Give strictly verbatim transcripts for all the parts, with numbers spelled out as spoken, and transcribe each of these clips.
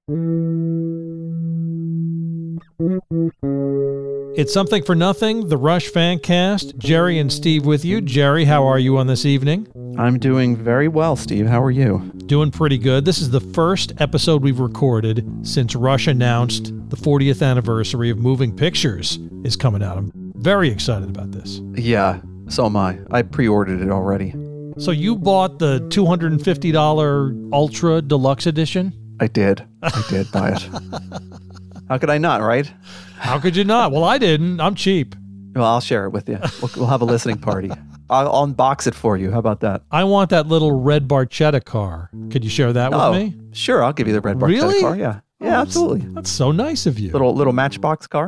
It's Something for Nothing, the Rush Fancast. Jerry and Steve with you. Jerry, how are you on this evening? I'm doing very well, Steve. How are you? Doing pretty good. This is the first episode we've recorded since Rush announced the fortieth anniversary of Moving Pictures is coming out. I'm very excited about this. Yeah, so am I. I pre-ordered it already. So you bought the two hundred fifty dollars Ultra Deluxe Edition? I did. I did buy it. How could I not, right? How could you not? Well, I didn't. I'm cheap. Well, I'll share it with you. We'll, we'll have a listening party. I'll, I'll unbox it for you. How about that? I want that little red Barchetta car. Could you share that oh, with me? Sure, I'll give you the red Barchetta really? car. Yeah, yeah, oh, absolutely. That's so nice of you. Little little Matchbox car.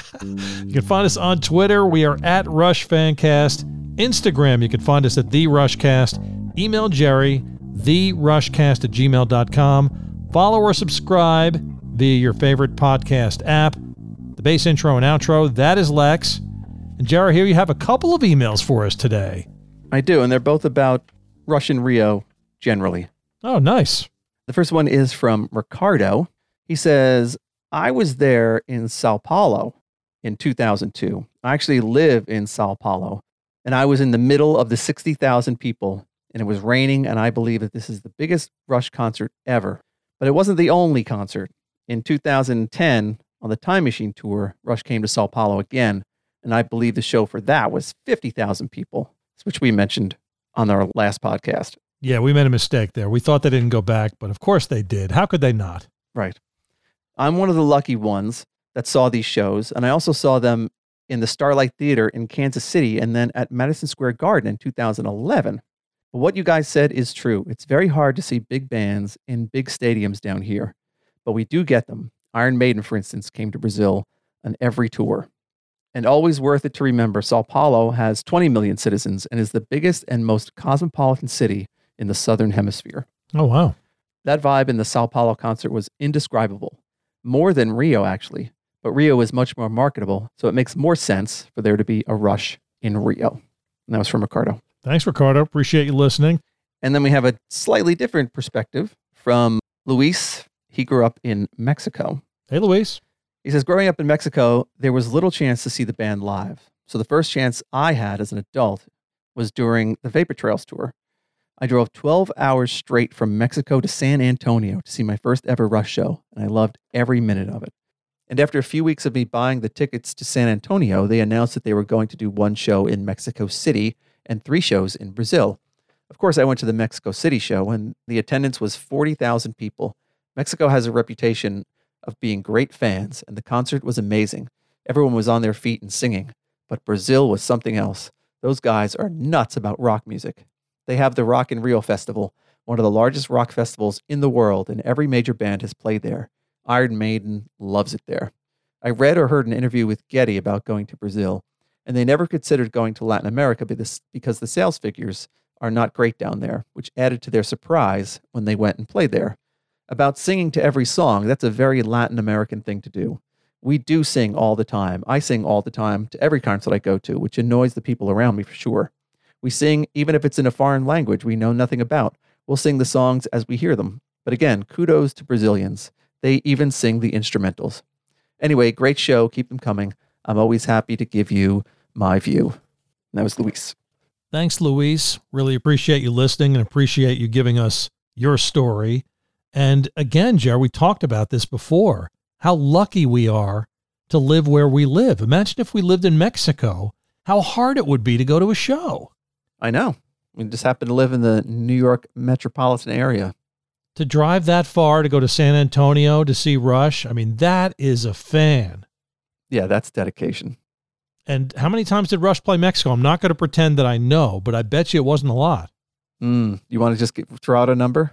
You can find us on Twitter. We are at Rush Fancast. Instagram, you can find us at The Rushcast. Email Jerry, the rushcast at gmail dot com. Follow or subscribe via your favorite podcast app. The bass intro and outro, that is Lex. And Jerry, here you have a couple of emails for us today. I do, and they're both about Rush in Rio generally. Oh, nice. The first one is from Ricardo. He says, I was there in Sao Paulo in two thousand two. I actually live in Sao Paulo, and I was in the middle of the sixty thousand people, and it was raining, and I believe that this is the biggest Rush concert ever. But it wasn't the only concert. In two thousand ten, on the Time Machine tour, Rush came to Sao Paulo again, and I believe the show for that was fifty thousand people, which we mentioned on our last podcast. Yeah, we made a mistake there. We thought they didn't go back, but of course they did. How could they not? Right. I'm one of the lucky ones that saw these shows, and I also saw them in the Starlight Theater in Kansas City and then at Madison Square Garden in two thousand eleven. But what you guys said is true. It's very hard to see big bands in big stadiums down here, but we do get them. Iron Maiden, for instance, came to Brazil on every tour. And always worth it to remember, Sao Paulo has twenty million citizens and is the biggest and most cosmopolitan city in the Southern Hemisphere. Oh, wow. That vibe in the Sao Paulo concert was indescribable. More than Rio, actually. But Rio is much more marketable, so it makes more sense for there to be a Rush in Rio. And that was from Ricardo. Thanks, Ricardo. Appreciate you listening. And then we have a slightly different perspective from Luis. He grew up in Mexico. Hey, Luis. He says, growing up in Mexico, there was little chance to see the band live. So the first chance I had as an adult was during the Vapor Trails tour. I drove twelve hours straight from Mexico to San Antonio to see my first ever Rush show, and I loved every minute of it. And after a few weeks of me buying the tickets to San Antonio, they announced that they were going to do one show in Mexico City and three shows in Brazil. Of course, I went to the Mexico City show, and the attendance was forty thousand people. Mexico has a reputation of being great fans, and the concert was amazing. Everyone was on their feet and singing, but Brazil was something else. Those guys are nuts about rock music. They have the Rock in Rio Festival, one of the largest rock festivals in the world, and every major band has played there. Iron Maiden loves it there. I read or heard an interview with Getty about going to Brazil, and they never considered going to Latin America because the sales figures are not great down there, which added to their surprise when they went and played there. About singing to every song, that's a very Latin American thing to do. We do sing all the time. I sing all the time to every concert I go to, which annoys the people around me for sure. We sing even if it's in a foreign language we know nothing about. We'll sing the songs as we hear them. But again, kudos to Brazilians. They even sing the instrumentals. Anyway, great show. Keep them coming. I'm always happy to give you my view. And that was Luis. Thanks, Luis. Really appreciate you listening and appreciate you giving us your story. And again, Jerry, we talked about this before, how lucky we are to live where we live. Imagine if we lived in Mexico, how hard it would be to go to a show. I know. We just happen to live in the New York metropolitan area. To drive that far to go to San Antonio to see Rush, I mean, that is a fan. Yeah, that's dedication. And how many times did Rush play Mexico? I'm not going to pretend that I know, but I bet you it wasn't a lot. Mm, you want to just get, throw out a number?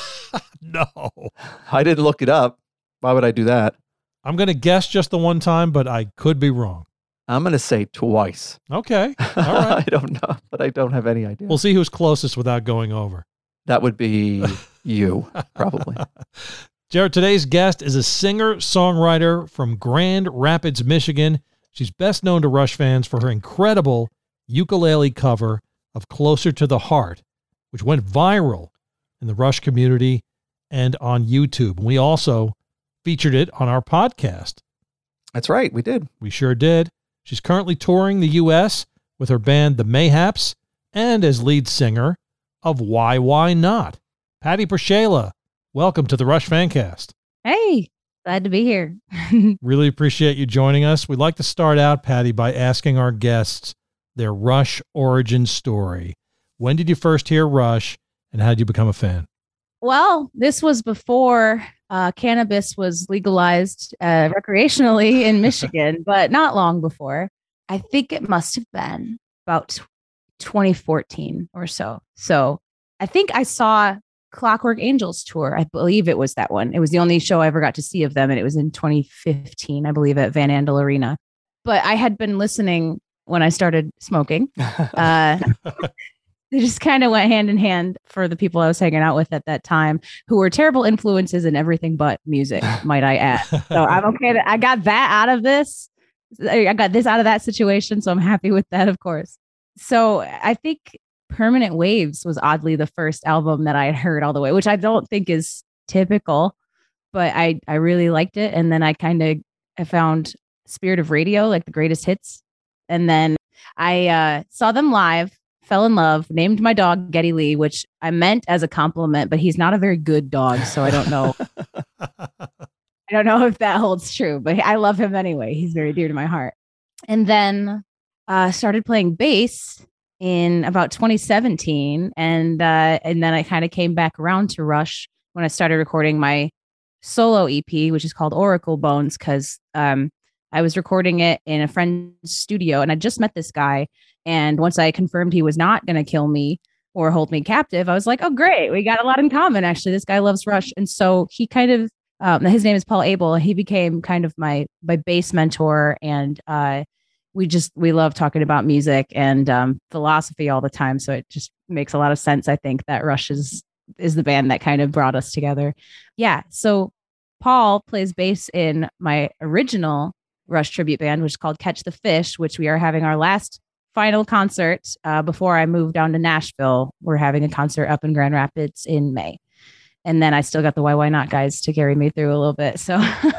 No. I didn't look it up. Why would I do that? I'm going to guess just the one time, but I could be wrong. I'm going to say twice. Okay. All right. I don't know, but I don't have any idea. We'll see who's closest without going over. That would be you, probably. Jared, today's guest is a singer-songwriter from Grand Rapids, Michigan. She's best known to Rush fans for her incredible ukulele cover of Closer to the Heart, which went viral in the Rush community and on YouTube. We also featured it on our podcast. That's right. We did. We sure did. She's currently touring the U S with her band, The Mayhaps, and as lead singer of Why Why Not. Patty Pershela, welcome to the Rush Fancast. Hey, glad to be here. Really appreciate you joining us. We'd like to start out, Patty, by asking our guests their Rush origin story. When did you first hear Rush, and how did you become a fan? Well, this was before uh, cannabis was legalized uh, recreationally in Michigan, but not long before. I think it must have been about twenty fourteen or so. So I think I saw Clockwork Angels tour. I believe it was that one. It was the only show I ever got to see of them, and it was in twenty fifteen, I believe, at Van Andel Arena. But I had been listening when I started smoking. Uh, they just kind of went hand in hand for the people I was hanging out with at that time, who were terrible influences in everything but music, might I add. So I'm okay that I got that out of this. I got this out of that situation, so I'm happy with that, of course. So I think Permanent Waves was oddly the first album that I had heard all the way, which I don't think is typical, but I, I really liked it. And then I kind of I found Spirit of Radio, like the greatest hits. And then I uh, saw them live, fell in love, named my dog Geddy Lee, which I meant as a compliment, but he's not a very good dog. So I don't know. I don't know if that holds true, but I love him anyway. He's very dear to my heart. And then uh, started playing bass in about twenty seventeen. And, uh, and then I kind of came back around to Rush when I started recording my solo E P, which is called Oracle Bones, because um, I was recording it in a friend's studio and I just met this guy. And once I confirmed he was not going to kill me or hold me captive, I was like, oh, great. We got a lot in common. Actually, this guy loves Rush. And so he kind of, um, his name is Paul Abel. He became kind of my, my bass mentor. And uh, we just, we love talking about music and um, philosophy all the time. So it just makes a lot of sense. I think that Rush is, is the band that kind of brought us together. Yeah. So Paul plays bass in my original Rush tribute band, which is called Catch the Fish, which we are having our last final concert uh, before I moved down to Nashville. We're having a concert up in Grand Rapids in May. And then I still got the Why Why Not guys to carry me through a little bit. So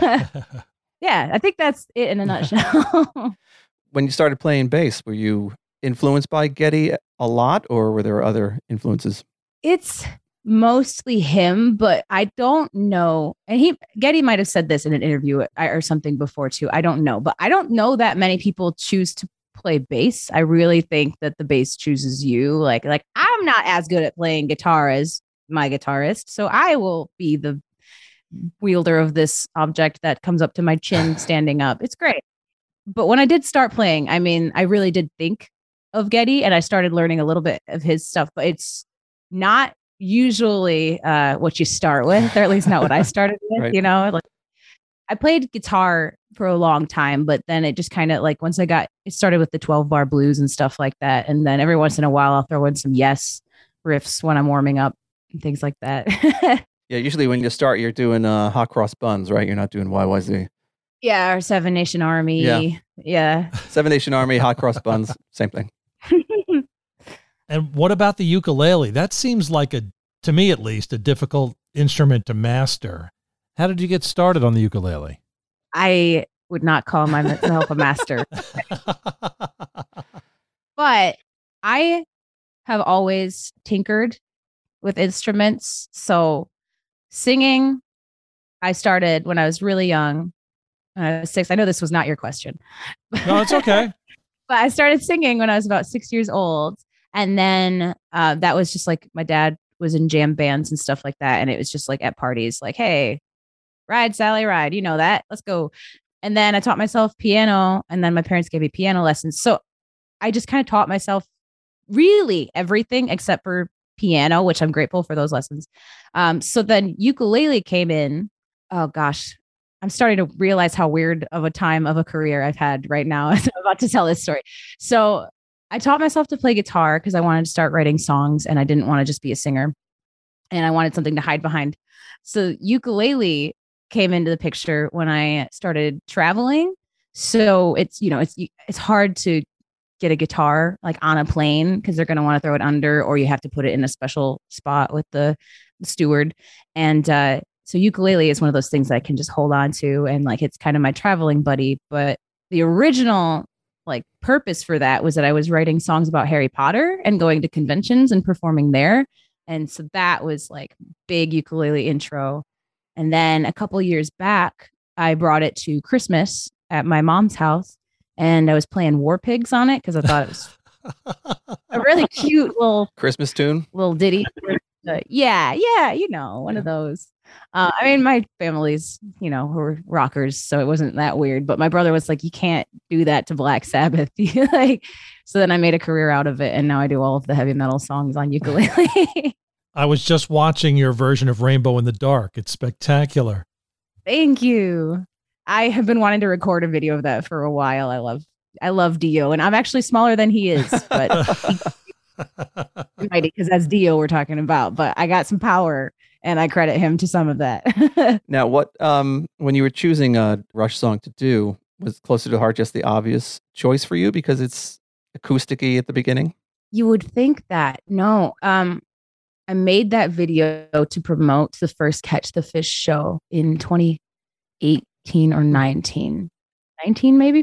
yeah, I think that's it in a nutshell. When you started playing bass, were you influenced by Geddy a lot, or were there other influences? It's mostly him, but I don't know. And he, Geddy might have said this in an interview or something before too. I don't know, but I don't know that many people choose to play bass. I really think that the bass chooses you. Like, like I'm not as good at playing guitar as my guitarist, so I will be the wielder of this object that comes up to my chin standing up. It's great. But when I did start playing, I mean, I really did think of Geddy and I started learning a little bit of his stuff, but it's not usually uh, what you start with, or at least not what I started with, right. You know, like I played guitar for a long time, but then it just kind of like, once I got, it started with the twelve bar blues and stuff like that. And then every once in a while I'll throw in some Yes riffs when I'm warming up and things like that. Yeah. Usually when you start, you're doing uh, Hot Cross Buns, right? You're not doing Y Y Z. Yeah. Or Seven Nation Army. Yeah. yeah. Seven Nation Army, Hot Cross Buns, same thing. And what about the ukulele? That seems like a, to me at least, a difficult instrument to master. How did you get started on the ukulele? I would not call myself a master. But I have always tinkered with instruments. So singing, I started when I was really young. When I was six. I know this was not your question. No, it's okay. But I started singing when I was about six years old. And then uh, that was just like my dad was in jam bands and stuff like that. And it was just like at parties, like, hey, ride, Sally, ride. You know that. Let's go. And then I taught myself piano. And then my parents gave me piano lessons. So I just kind of taught myself really everything except for piano, which I'm grateful for those lessons. Um, so then ukulele came in. Oh, gosh. I'm starting to realize how weird of a time of a career I've had right now as I'm about to tell this story. So I taught myself to play guitar because I wanted to start writing songs and I didn't want to just be a singer and I wanted something to hide behind. So ukulele came into the picture when I started traveling. So it's, you know, it's, it's hard to get a guitar like on a plane because they're going to want to throw it under, or you have to put it in a special spot with the, the steward. And, uh, So ukulele is one of those things that I can just hold on to. And like, it's kind of my traveling buddy. But the original like purpose for that was that I was writing songs about Harry Potter and going to conventions and performing there. And so that was like big ukulele intro. And then a couple years back, I brought it to Christmas at my mom's house and I was playing War Pigs on it because I thought it was a really cute little Christmas tune, little ditty. Uh, yeah, yeah, you know, one yeah. of those. Uh, I mean, my family's, you know, were rockers, so it wasn't that weird. But my brother was like, "You can't do that to Black Sabbath." Like, so then I made a career out of it, and now I do all of the heavy metal songs on ukulele. I was just watching your version of Rainbow in the Dark. It's spectacular. Thank you. I have been wanting to record a video of that for a while. I love, I love Dio, and I'm actually smaller than he is, but. Because that's Dio we're talking about, but I got some power and I credit him to some of that. Now, what um when you were choosing a Rush song to do, was Closer to Heart just the obvious choice for you because it's acousticy at the beginning? You would think that. No. Um I made that video to promote the first Catch the Fish show in twenty eighteen or nineteen. nineteen maybe.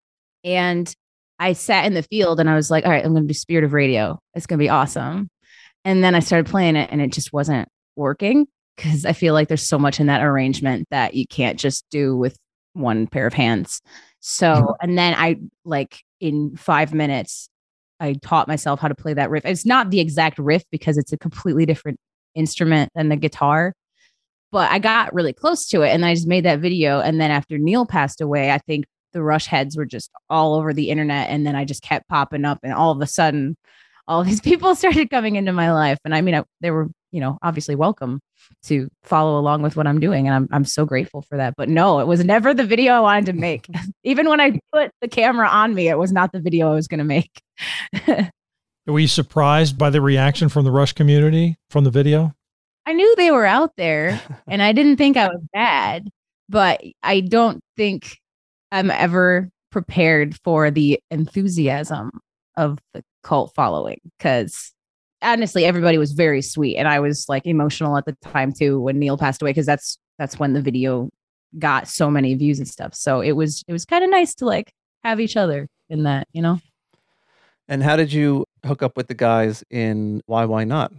And I sat in the field and I was like, all right, I'm going to do Spirit of Radio. It's going to be awesome. And then I started playing it and it just wasn't working because I feel like there's so much in that arrangement that you can't just do with one pair of hands. So, and then I like in five minutes, I taught myself how to play that riff. It's not the exact riff because it's a completely different instrument than the guitar, but I got really close to it and I just made that video. And then after Neil passed away, I think the Rush heads were just all over the internet. And then I just kept popping up and all of a sudden all these people started coming into my life. And I mean, I, they were, you know, obviously welcome to follow along with what I'm doing. And I'm, I'm so grateful for that. But no, it was never the video I wanted to make. Even when I put the camera on me, it was not the video I was going to make. Were you surprised by the reaction from the Rush community from the video? I knew they were out there and I didn't think I was bad, but I don't think I'm ever prepared for the enthusiasm of the cult following because honestly, everybody was very sweet. And I was like emotional at the time too, when Neil passed away, because that's, that's when the video got so many views and stuff. So it was, it was kind of nice to like have each other in that, you know? And how did you hook up with the guys in Why Why Not?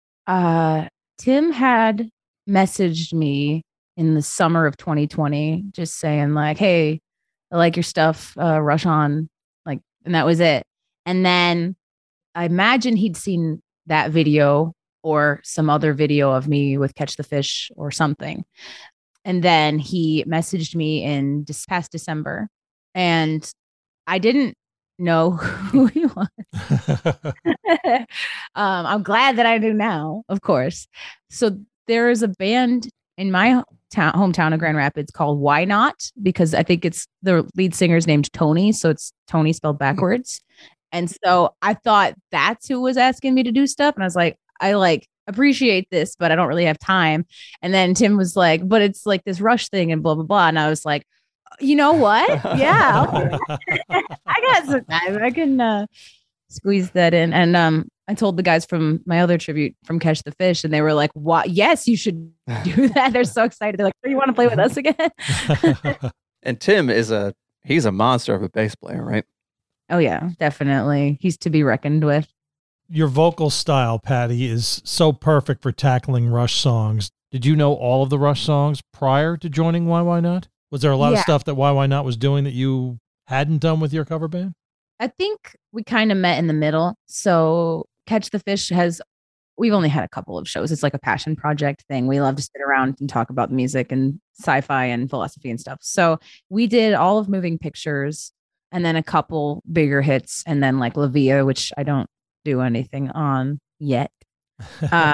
Uh, Tim had messaged me in the summer of twenty twenty, just saying like, hey, I like your stuff, uh, Rush On, like, and that was it. And then I imagine he'd seen that video or some other video of me with Catch the Fish or something. And then he messaged me in this past December and I didn't know who he was. um, I'm glad that I do now, of course. So there is a band in my town, hometown of Grand Rapids called Why Not? Because I think it's the lead singer's named Tony. So it's Tony spelled backwards. And so I thought that's who was asking me to do stuff. And I was like, I like appreciate this, but I don't really have time. And then Tim was like, but it's like this Rush thing and blah, blah, blah. And I was like, you know what? Yeah. Okay. I got some time. I can uh, squeeze that in. And um, I told the guys from my other tribute from Catch the Fish, and they were like, "What? Yes, you should do that." They're so excited. They're like, "Do you want to play with us again?" And Tim is a, he's a monster of a bass player, right? Oh yeah, definitely. He's to be reckoned with. Your vocal style, Patty, is so perfect for tackling Rush songs. Did you know all of the Rush songs prior to joining Why Why Not? Was there a lot Yeah. of stuff that Why Why Not was doing that you hadn't done with your cover band? I think we kind of met in the middle. So Catch the Fish has, we've only had a couple of shows. It's like a passion project thing. We love to sit around and talk about music and sci-fi and philosophy and stuff. So we did all of Moving Pictures and then a couple bigger hits and then like La Via, which I don't do anything on yet. Uh,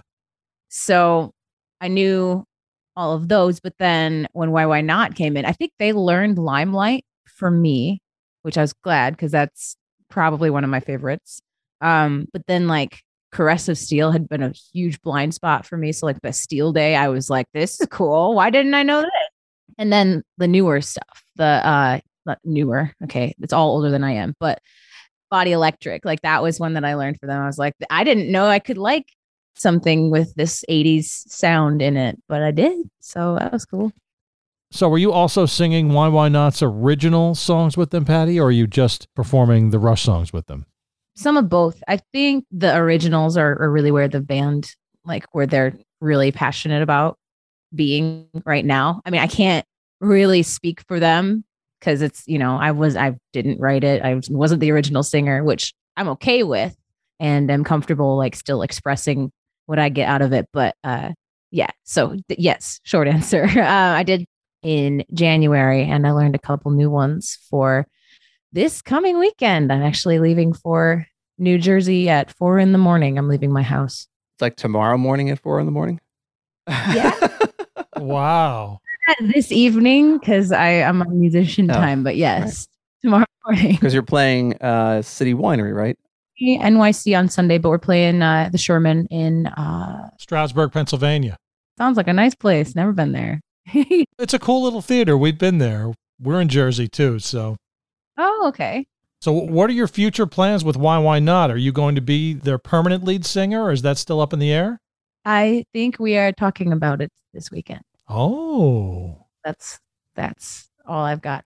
so I knew all of those, but then when Why Why Not came in, I think they learned Limelight for me, which I was glad because that's probably one of my favorites. Um, but then like Caress of Steel had been a huge blind spot for me. So like Bastille Day, I was like, this is cool. Why didn't I know this? And then the newer stuff, the uh not newer, okay, it's all older than I am, but Body Electric, like that was one that I learned for them. I was like, I didn't know I could like something with this eighties sound in it, but I did. So that was cool. So were you also singing Why Why Not's original songs with them, Patty, or are you just performing the Rush songs with them? Some of both. I think the originals are, are really where the band, like where they're really passionate about being right now. I mean, I can't really speak for them because it's, you know, I was, I didn't write it. I wasn't the original singer, which I'm okay with. And I'm comfortable like still expressing what I get out of it. But uh, yeah, so th- yes, short answer. Uh, I did in January and I learned a couple new ones for this coming weekend. I'm actually leaving for New Jersey at four in the morning. I'm leaving my house. It's like tomorrow morning at four in the morning. Yeah. Wow. This evening because I am on musician Oh, time, but yes, right. Tomorrow morning. Because you're playing uh, City Winery, right? N Y C on Sunday, but we're playing uh, the Sherman in uh, Stroudsburg, Pennsylvania. Sounds like a nice place. Never been there. It's a cool little theater. We've been there. We're in Jersey too. So, oh, okay. so what are your future plans with Why Why Not? Are you going to be their permanent lead singer, or is that still up in the air? I think we are talking about it this weekend. Oh, that's that's all I've got.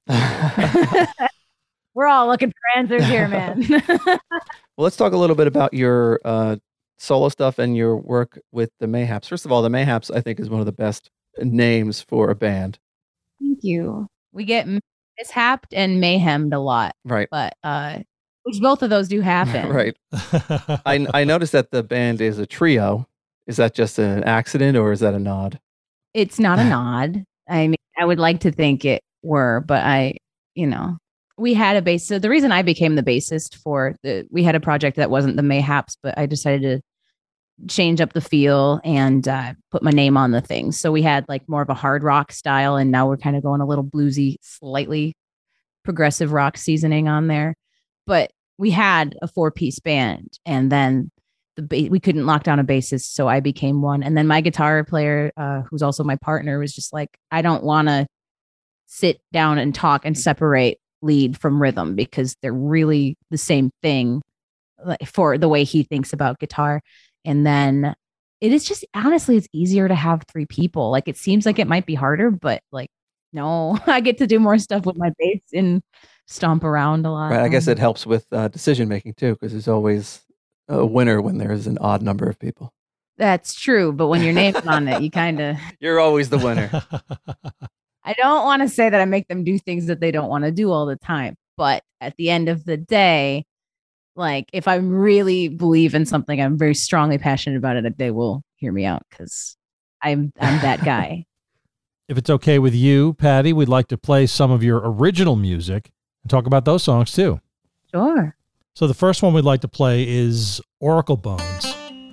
We're all looking for answers here, man. Well, let's talk a little bit about your uh, solo stuff and your work with the Mayhaps. First of all, the Mayhaps, I think, is one of the best names for a band. Thank you. We get mishapped and mayhemed a lot. Right. But, uh, which both of those do happen. Right. I, I noticed that the band is a trio. Is that just an accident or is that a nod? It's not a nod. I mean, I would like to think it were, but I, you know, we had a bass. So the reason I became the bassist for the, we had a project that wasn't the Mayhaps, but I decided to change up the feel and uh, put my name on the thing. So we had like more of a hard rock style, and now we're kind of going a little bluesy, slightly progressive rock seasoning on there. But we had a four piece band, and then the ba- we couldn't lock down a bassist, so I became one. And then my guitar player, uh, who's also my partner, was just like, I don't want to sit down and talk and separate lead from rhythm because they're really the same thing for the way he thinks about guitar. And then it is just, honestly, it's easier to have three people. Like, it seems like it might be harder, but like, no, I get to do more stuff with my bass and stomp around a lot. Right. I guess it helps with uh, decision making too, because there's always a winner when there's an odd number of people. That's true. But when your name's on it, you kind of... You're always the winner. I don't want to say that I make them do things that they don't want to do all the time. But at the end of the day, like, if I really believe in something, I'm very strongly passionate about it, they will hear me out because I'm I'm that guy. If it's okay with you, Patty, we'd like to play some of your original music and talk about those songs too. Sure. So the first one we'd like to play is Oracle Bones.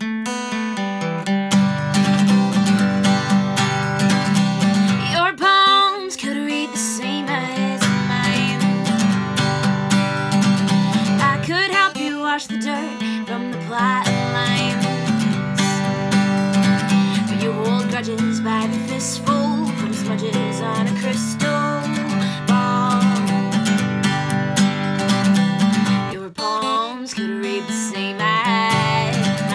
Your palms could read the same as mine. I could help you wash the dirt from the plot lines, but you hold grudges by the fistful, put smudges on a crystal ball. Your palms could read the same as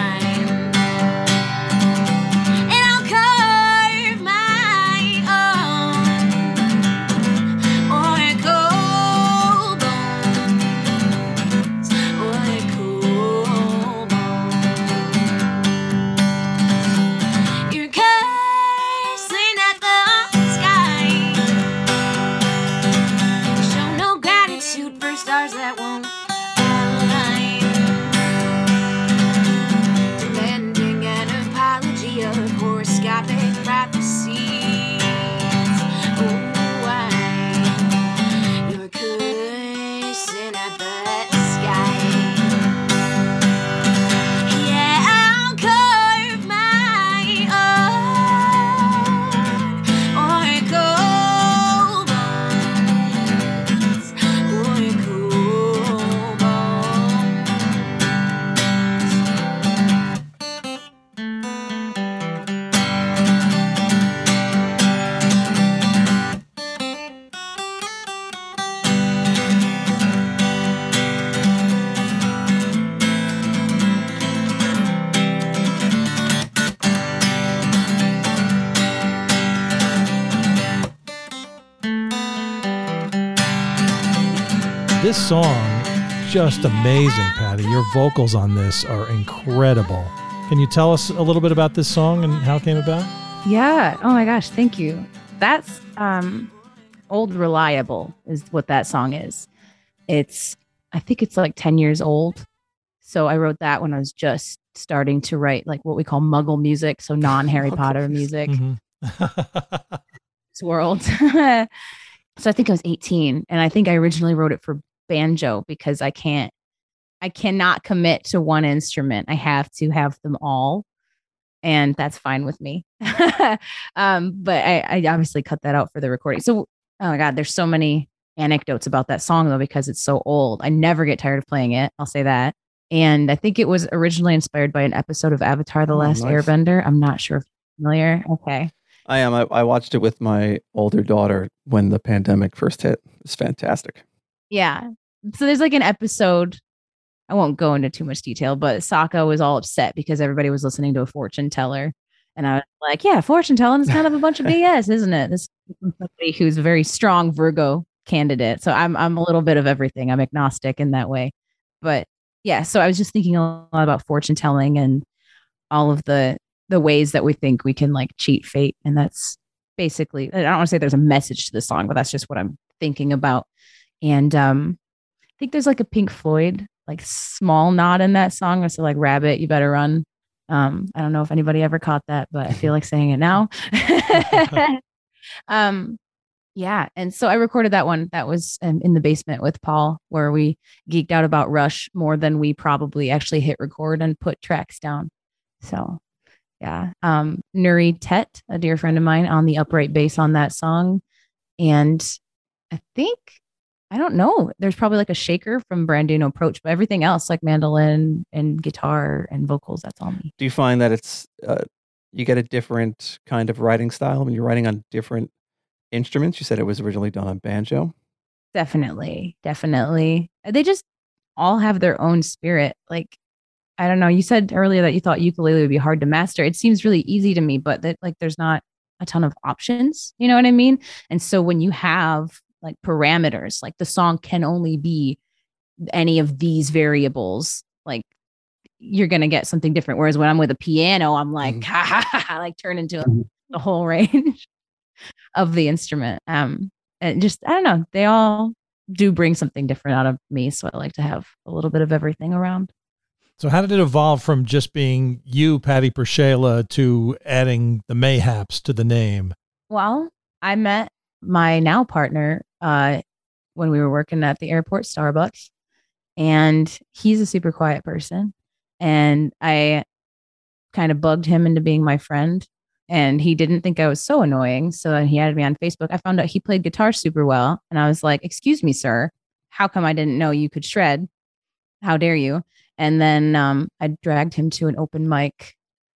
This song, just amazing, Patty. Your vocals on this are incredible. Can you tell us a little bit about this song and how it came about? Yeah. Oh my gosh. Thank you. That's um, Old Reliable is what that song is. It's, I think it's like ten years old. So I wrote that when I was just starting to write like what we call Muggle music. So non Harry Potter music. Mm-hmm. This world. So I think I was eighteen, and I think I originally wrote it for banjo because I can't, I cannot commit to one instrument. I have to have them all, and that's fine with me. um, but I, I obviously cut that out for the recording. So, oh my God, there's so many anecdotes about that song though, because it's so old. I never get tired of playing it. I'll say that. And I think it was originally inspired by an episode of Avatar: The Oh, Last nice. Airbender. I'm not sure if you're familiar. Okay. I am. I, I watched it with my older daughter when the pandemic first hit. It's fantastic. Yeah. So there's like an episode. I won't go into too much detail, but Sokka was all upset because everybody was listening to a fortune teller. And I was like, yeah, fortune telling is kind of a bunch of B S, isn't it? This is somebody who's a very strong Virgo candidate. So I'm I'm a little bit of everything. I'm agnostic in that way. But yeah, so I was just thinking a lot about fortune telling and all of the the ways that we think we can like cheat fate. And that's basically, I don't want to say there's a message to the song, but that's just what I'm thinking about. And um, I think there's like a Pink Floyd, like small nod in that song. So like Rabbit, You Better Run. Um, I don't know if anybody ever caught that, but I feel like saying it now. um, yeah. And so I recorded that one. That was um, in the basement with Paul, where we geeked out about Rush more than we probably actually hit record and put tracks down. So yeah. Um, Nuri Tet, a dear friend of mine, on the upright bass on that song. And I think, I don't know, there's probably like a shaker from Brandino Approach, but everything else like mandolin and guitar and vocals, that's all me. Do you find that it's uh, you get a different kind of writing style when you're writing on different instruments? You said it was originally done on banjo. Definitely. Definitely. They just all have their own spirit. Like, I don't know. You said earlier that you thought ukulele would be hard to master. It seems really easy to me, but that like there's not a ton of options. You know what I mean? And so when you have like parameters, like the song can only be any of these variables, like you're gonna get something different. Whereas when I'm with a piano, I'm like, Mhm. ha, ha, ha, ha, like turn into the whole range of the instrument. Um, and just I don't know. They all do bring something different out of me, so I like to have a little bit of everything around. So how did it evolve from just being you, Patty Pershela, to adding the Mayhaps to the name? Well, I met my now partner uh, when we were working at the airport Starbucks, and he's a super quiet person. And I kind of bugged him into being my friend, and he didn't think I was so annoying. So then he added me on Facebook. I found out he played guitar super well. And I was like, excuse me, sir, how come I didn't know you could shred? How dare you? And then um, I dragged him to an open mic,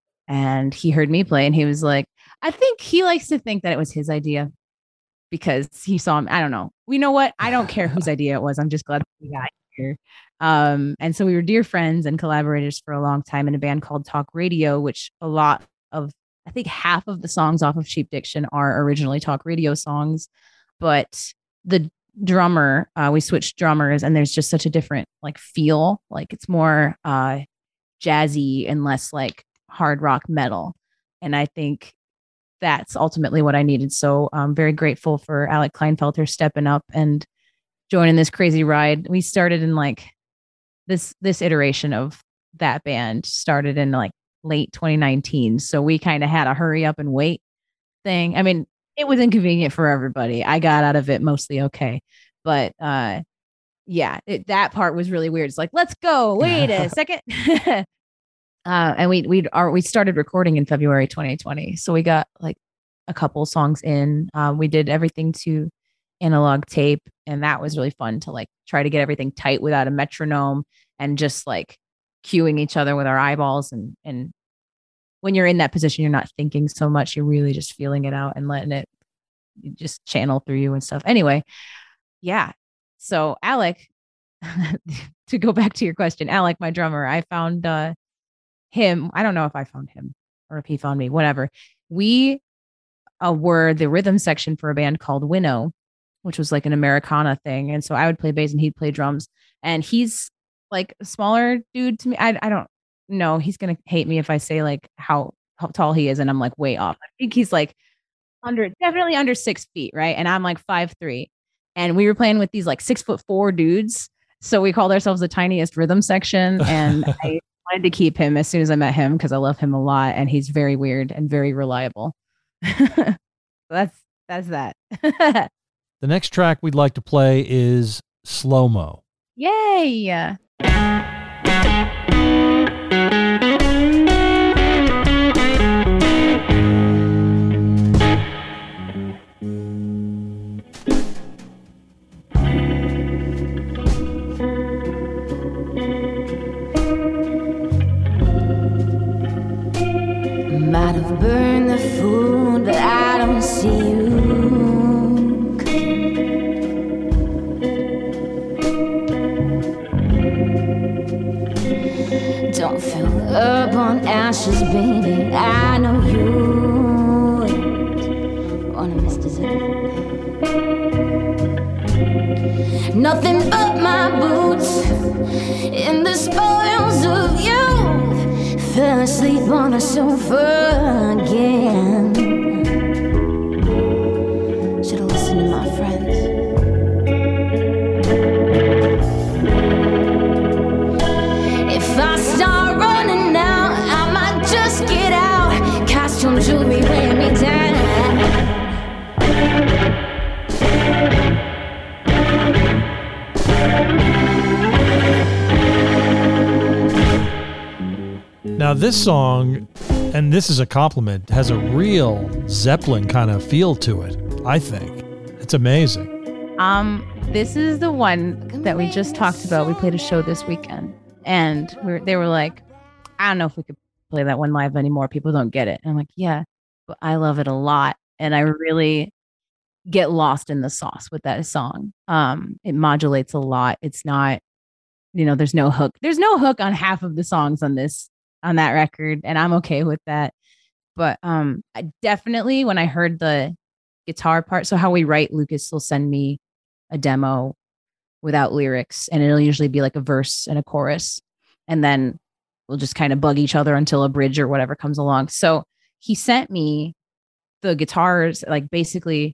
and he heard me play, and he was like, I think he likes to think that it was his idea because he saw him. I don't know. We know what? I don't care whose idea it was. I'm just glad we got here. Um, and so we were dear friends and collaborators for a long time in a band called Talk Radio, which a lot of, I think half of the songs off of Cheap Diction are originally Talk Radio songs. But the drummer, uh, we switched drummers, and there's just such a different like feel. Like it's more uh, jazzy and less like hard rock metal. And I think that's ultimately what I needed. So I'm very grateful for Alec Kleinfelter stepping up and joining this crazy ride. We started in like this, this iteration of that band started in like late twenty nineteen. So we kind of had a hurry up and wait thing. I mean, it was inconvenient for everybody. I got out of it mostly okay. But uh, yeah, it, that part was really weird. It's like, let's go. Wait a second. uh, and we we are we started recording in February twenty twenty. So we got like a couple songs in. Uh, we did everything to analog tape, and that was really fun to like try to get everything tight without a metronome and just like cueing each other with our eyeballs. And and when you're in that position, you're not thinking so much. You're really just feeling it out and letting it just channel through you and stuff. Anyway, yeah. So Alec, to go back to your question, Alec, my drummer, I found uh, him. I don't know if I found him or if he found me, whatever. We uh, were the rhythm section for a band called Winnow. which was like an Americana thing. And so I would play bass and he'd play drums. And he's like a smaller dude to me. I, I don't know. He's going to hate me if I say like how, how tall he is. And I'm like way off. I think he's like under, definitely under six feet. Right. And I'm like five, three. And we were playing with these like six foot four dudes. So we called ourselves the tiniest rhythm section. And I wanted to keep him as soon as I met him because I love him a lot. And he's very weird and very reliable. So that's, that's that. The next track we'd like to play is Slow Mo. Yay. Might have burned the food, but I don't see you cooking. Don't fill up on ashes, baby. I know you wanna miss dessert. Nothing but my boots in the spoils of you. Fell asleep on a sofa again. Should've listened to my friends. If I start running now, I might just get out. Costume jewelry weigh me down. Now this song, and this is a compliment, has a real Zeppelin kind of feel to it, I think. It's amazing. Um, this is the one that we just talked about. We played a show this weekend and we were, they were like, I don't know if we could play that one live anymore. People don't get it. And I'm like, yeah, but I love it a lot. And I really get lost in the sauce with that song. Um, it modulates a lot. It's not, you know, there's no hook. There's no hook on half of the songs on this, on that record. And I'm okay with that. But um, I definitely, when I heard the guitar part, so how we write, Lucas will send me a demo without lyrics, and it'll usually be like a verse and a chorus. And then we'll just kind of bug each other until a bridge or whatever comes along. So he sent me the guitars, like basically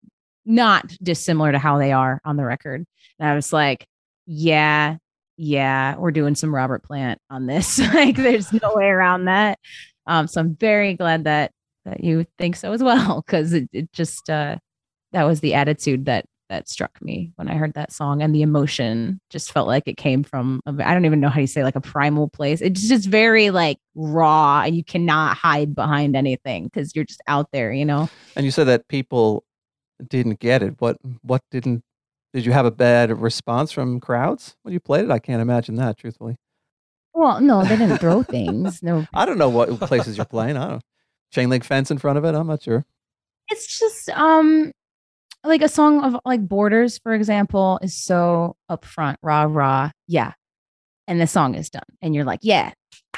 not dissimilar to how they are on the record. And I was like, yeah, yeah, we're doing some Robert Plant on this. Like there's no way around that. Um, so I'm very glad that that you think so as well, because it, it just uh, that was the attitude that that struck me when I heard that song, and the emotion just felt like it came from a, I don't even know how you say, like a primal place. It's just very like raw, and you cannot hide behind anything because you're just out there, you know. And you said that people didn't get it. What what didn't? Did you have a bad response from crowds when you played it? I can't imagine that, truthfully. Well, no, they didn't throw things. No, I don't know what places you're playing. I don't know. Chain link fence in front of it. I'm not sure. It's just um like a song of like Borders, for example, is so upfront, rah rah, yeah, and the song is done, and you're like, yeah,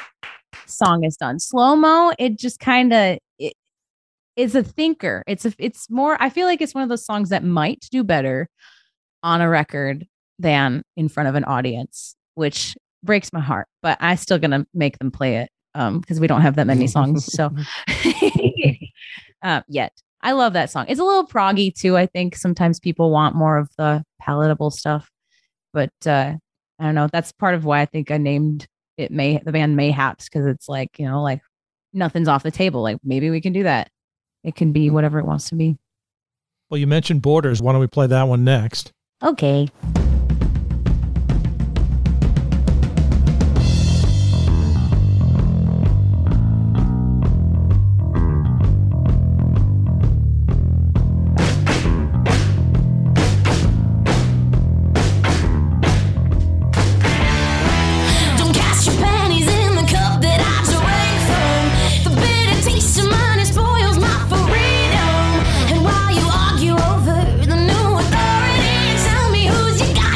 song is done. Slow mo, it just kind of it is a thinker. It's a it's more. I feel like it's one of those songs that might do better on a record than in front of an audience, which breaks my heart, but I'm still gonna make them play it um because we don't have that many songs. So uh, yet I love that song. It's a little proggy too. I think sometimes people want more of the palatable stuff, but uh I don't know. That's part of why I think I named it May the band Mayhaps, because it's like, you know, like nothing's off the table. Like maybe we can do that. It can be whatever it wants to be. Well, you mentioned Borders. Why don't we play that one next? Okay. And while you argue over the new authority, tell me who's your guy.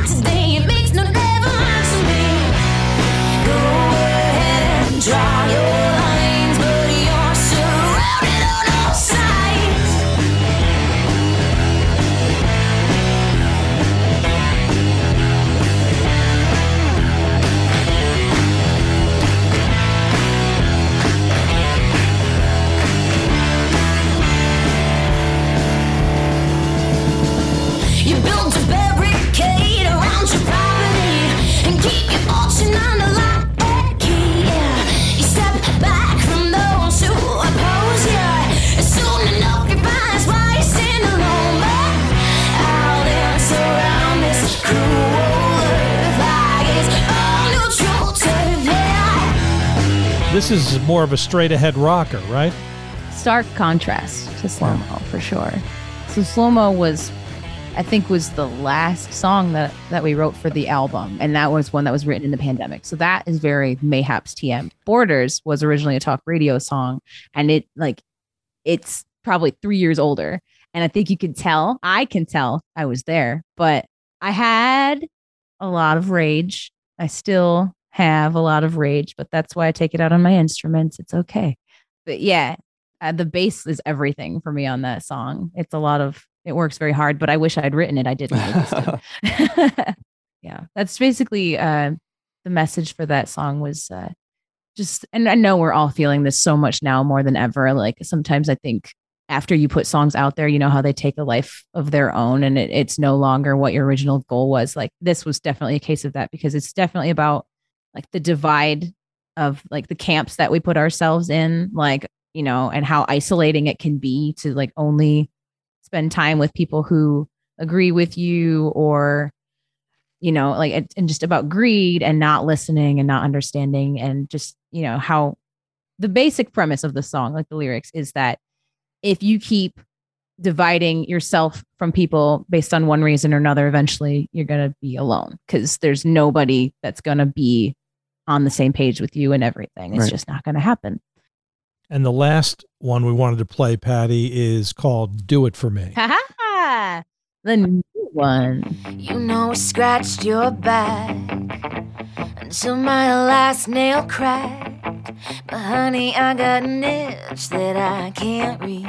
this is more of a straight ahead rocker, right? Stark contrast to Slow Mo for sure. So Slow Mo was, I think, was the last song that, that we wrote for the album. And that was one that was written in the pandemic. So that is very Mayhaps T M. Borders was originally a talk radio song. And it like, it's probably three years older. And I think you can tell, I can tell I was there, but I had a lot of rage. I still have a lot of rage, but that's why I take it out on my instruments. It's okay. But yeah, uh, the bass is everything for me on that song. It's a lot of, it works very hard, but I wish I'd written it. I didn't. I just did. Yeah, that's basically uh, the message for that song was uh, just, and I know we're all feeling this so much now more than ever. Like sometimes I think after you put songs out there, you know how they take a life of their own and it, it's no longer what your original goal was. Like this was definitely a case of that because it's definitely about like the divide of like the camps that we put ourselves in, like, you know, and how isolating it can be to like only spend time with people who agree with you or, you know, like, it, and just about greed and not listening and not understanding. And just, you know, how the basic premise of the song, like the lyrics is that if you keep dividing yourself from people based on one reason or another, eventually you're going to be alone because there's nobody that's going to be on the same page with you and everything. It's Right. just not going to happen. And the last one we wanted to play, Patty, is called Do It For Me. Ha ha! The new one. You know I scratched your back until my last nail cracked. But honey, I got an itch that I can't reach.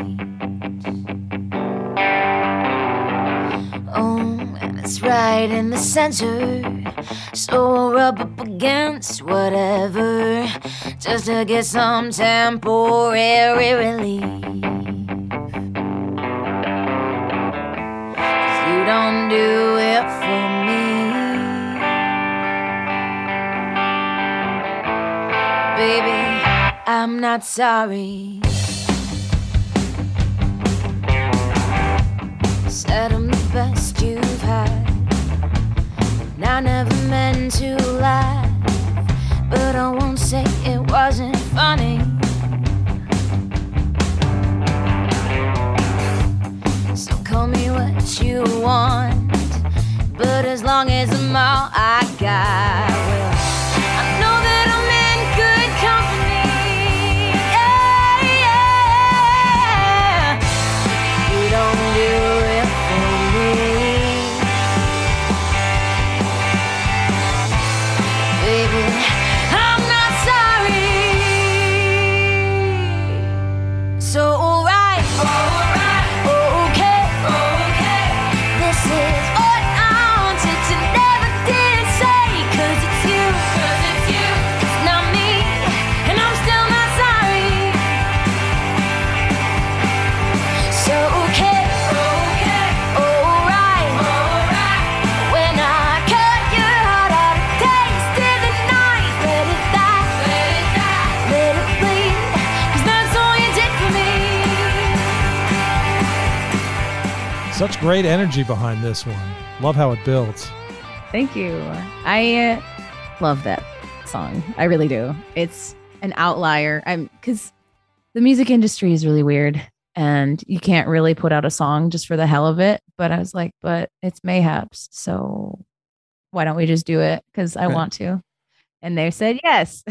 Oh, and it's right in the center. So I'll rub up against whatever just to get some temporary relief. You don't do it for me, baby, I'm not sorry. Said I'm the best you've had, and I never meant to laugh, but I won't say it wasn't funny. So call me what you want, but as long as I'm all I got, well, I know that I'm in good company. Yeah, yeah. You don't do it for me, baby, I'm not sorry. So alright, alright, okay, okay. This is what I wanted to never did say. Cause it's you, cause it's you, it's not me, and I'm still not sorry. So okay, okay, alright, alright. When I cut your heart out, taste in the night, let it die, let it die, let it bleed, cause that's all you did for me. Such great energy behind this one. Love how it builds. Thank you. I uh, love that song. I really do. It's an outlier. I'm because the music industry is really weird and you can't really put out a song just for the hell of it. But I was like, but it's Mayhaps. So why don't we just do it? Because I Right. want to. And they said yes.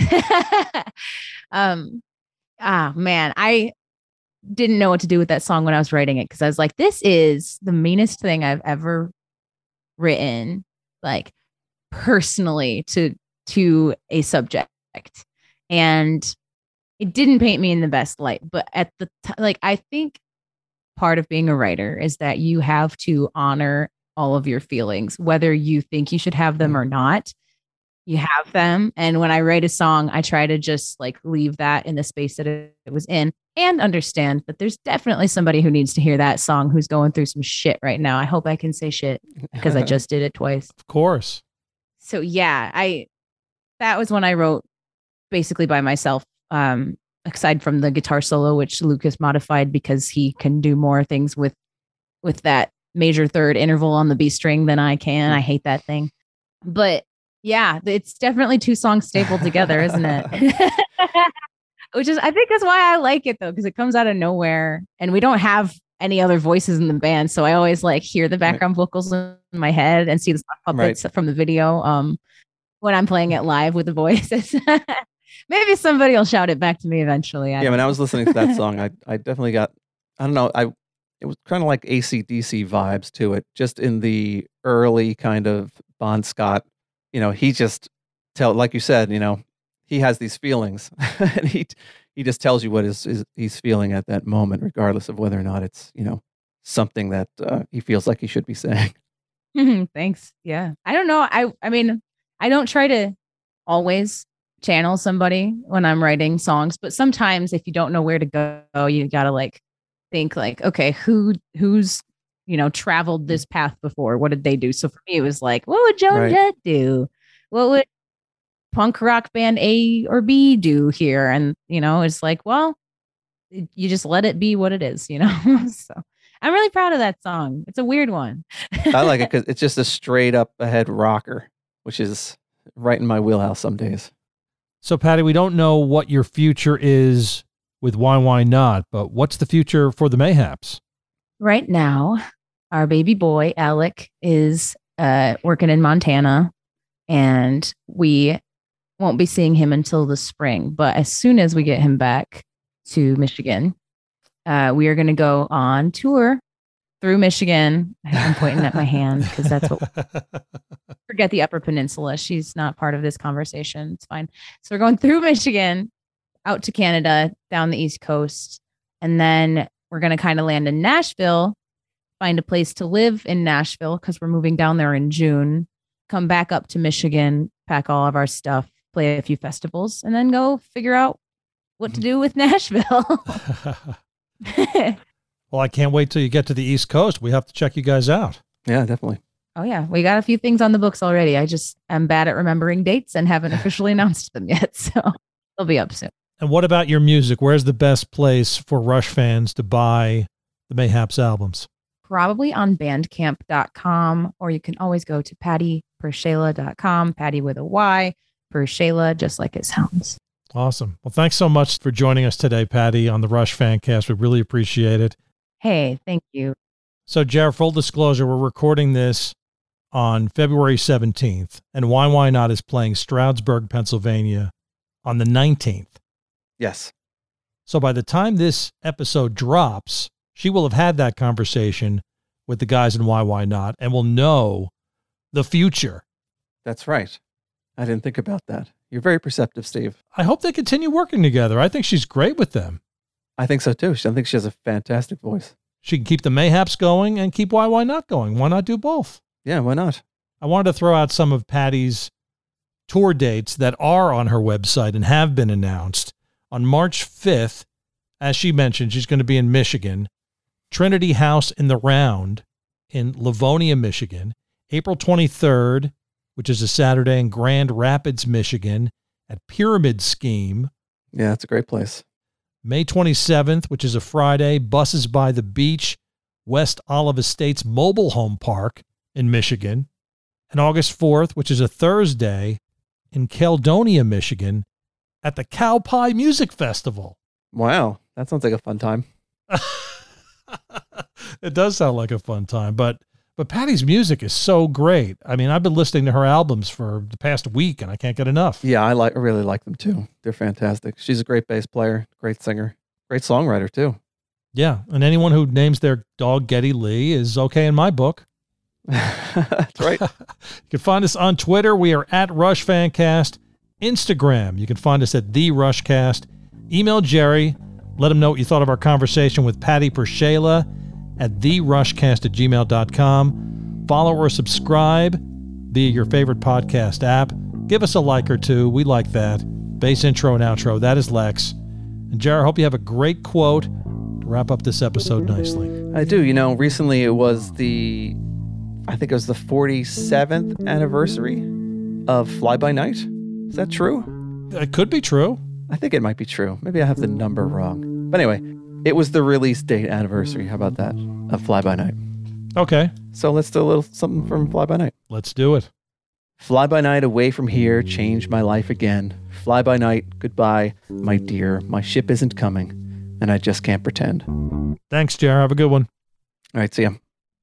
um, ah, man, I didn't know what to do with that song when I was writing it because I was like, this is the meanest thing I've ever written, like personally to to a subject, and it didn't paint me in the best light. But at the time, like I think part of being a writer is that you have to honor all of your feelings, whether you think you should have them or not. You have them, and when I write a song, I try to just like leave that in the space that it, it was in, and understand that there's definitely somebody who needs to hear that song who's going through some shit right now. I hope I can say shit because I just did it twice. Of course. So yeah, I that was when I wrote basically by myself. Um, aside from the guitar solo, which Lucas modified because he can do more things with with that major third interval on the B string than I can. I hate that thing. But yeah, it's definitely two songs stapled together, isn't it? Which is, I think that's why I like it though, because it comes out of nowhere and we don't have any other voices in the band. So I always like hear the background right. vocals in my head and see the sock puppets right. from the video um, when I'm playing it live with the voices. Maybe somebody will shout it back to me eventually. I yeah, when I was listening to that song, I, I definitely got, I don't know, I it was kind of like A C D C vibes to it, just in the early kind of Bon Scott, you know, he just tell, like you said, you know, he has these feelings and he he just tells you what is, is he's feeling at that moment, regardless of whether or not it's, you know, something that uh, he feels like he should be saying. Thanks. Yeah. I don't know. I I mean, I don't try to always channel somebody when I'm writing songs, but sometimes if you don't know where to go, you got to like think like, okay, who who's, you know, traveled this path before? What did they do? So for me, it was like, what would Joan Right. Jett do? What would punk rock band A or B do here? And, you know, it's like, well, it- you just let it be what it is, you know? So I'm really proud of that song. It's a weird one. I like it because it's just a straight up ahead rocker, which is right in my wheelhouse some days. So, Patty, we don't know what your future is with Why Why Not, but what's the future for the Mayhaps? Right now, our baby boy, Alec, is uh, working in Montana, and we won't be seeing him until the spring. But as soon as we get him back to Michigan, uh, we are going to go on tour through Michigan. I'm pointing at my hand because that's what. Forget the Upper Peninsula. She's not part of this conversation. It's fine. So we're going through Michigan, out to Canada, down the East Coast, and then we're going to kind of land in Nashville, find a place to live in Nashville because we're moving down there in June, come back up to Michigan, pack all of our stuff, play a few festivals, and then go figure out what to do with Nashville. Well, I can't wait till you get to the East Coast. We have to check you guys out. Yeah, definitely. Oh, yeah. We got a few things on the books already. I just am bad at remembering dates and haven't officially announced them yet. So they'll be up soon. And what about your music? Where's the best place for Rush fans to buy the Mayhaps albums? Probably on bandcamp dot com, or you can always go to patty pershela dot com, Patty with a Y, Pershela, just like it sounds. Awesome. Well, thanks so much for joining us today, Patty, on the Rush Fancast. We really appreciate it. Hey, thank you. So, Jared, full disclosure, we're recording this on February seventeenth, and Why Why Not is playing Stroudsburg, Pennsylvania on the nineteenth. Yes. So by the time this episode drops, she will have had that conversation with the guys in Why Why Not and will know the future. That's right. I didn't think about that. You're very perceptive, Steve. I hope they continue working together. I think she's great with them. I think so too. I think she has a fantastic voice. She can keep the Mayhaps going and keep Why Why Not going. Why not do both? Yeah, why not? I wanted to throw out some of Patty's tour dates that are on her website and have been announced. On March fifth, as she mentioned, she's going to be in Michigan, Trinity House in the Round in Livonia, Michigan. April twenty-third, which is a Saturday, in Grand Rapids, Michigan at Pyramid Scheme. Yeah, it's a great place. May twenty-seventh, which is a Friday, Buses by the Beach, West Olive Estates Mobile Home Park in Michigan. And August fourth, which is a Thursday, in Caledonia, Michigan, at the Cow Pie Music Festival. Wow, that sounds like a fun time. It does sound like a fun time, but but Patty's music is so great. I mean, I've been listening to her albums for the past week, and I can't get enough. Yeah, I like. I really like them too. They're fantastic. She's a great bass player, great singer, great songwriter too. Yeah, and anyone who names their dog Geddy Lee is okay in my book. That's right. You can find us on Twitter. We are at Rush Fancast. Instagram, you can find us at The Rushcast. Email Jerry. Let him know what you thought of our conversation with Patty Pershela at the rushcast at gmail dot com. Follow or subscribe via your favorite podcast app. Give us a like or two. We like that. Bass intro and outro. That is Lex. And Jerry, I hope you have a great quote to wrap up this episode nicely. I do. You know, recently it was the, I think it was the forty-seventh anniversary of Fly By Night. Is that true? It could be true. I think it might be true. Maybe I have the number wrong. But anyway, it was the release date anniversary. How about that? Of Fly By Night. Okay, So let's do a little something from Fly By Night. let's do it. Fly by night away from here changed my life again. Fly by night, goodbye, my dear. My ship isn't coming, and I just can't pretend. All Thanks, Jer. Have a good one. right, see ya.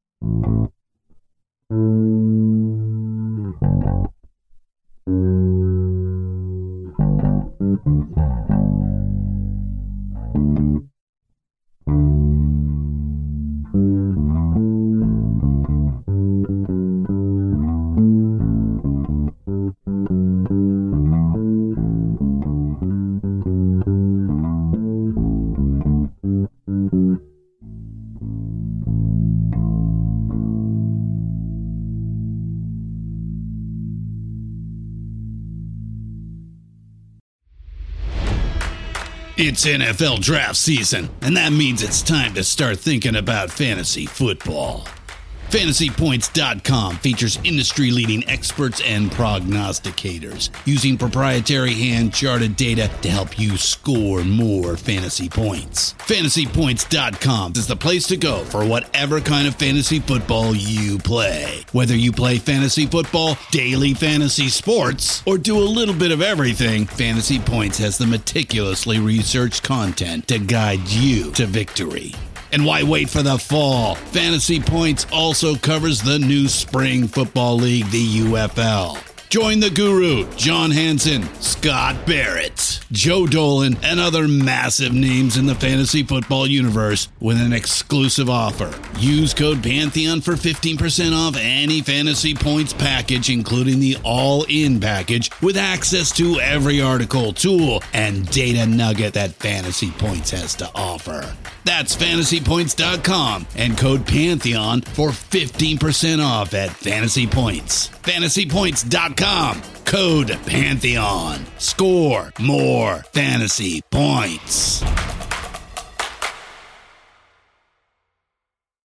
It's N F L draft season, and that means it's time to start thinking about fantasy football. Fantasy Points dot com features industry-leading experts and prognosticators using proprietary hand-charted data to help you score more fantasy points. Fantasy Points dot com is the place to go for whatever kind of fantasy football you play. Whether you play fantasy football, daily fantasy sports, or do a little bit of everything, Fantasy Points has the meticulously researched content to guide you to victory. And why wait for the fall? Fantasy Points also covers the new spring football league, the U F L. Join the guru, John Hansen, Scott Barrett, Joe Dolan, and other massive names in the fantasy football universe with an exclusive offer. Use code Pantheon for fifteen percent off any Fantasy Points package, including the all-in package, with access to every article, tool, and data nugget that Fantasy Points has to offer. That's Fantasy Points dot com and code Pantheon for fifteen percent off at Fantasy Points. Fantasy Points dot com, code Pantheon. Score more fantasy points.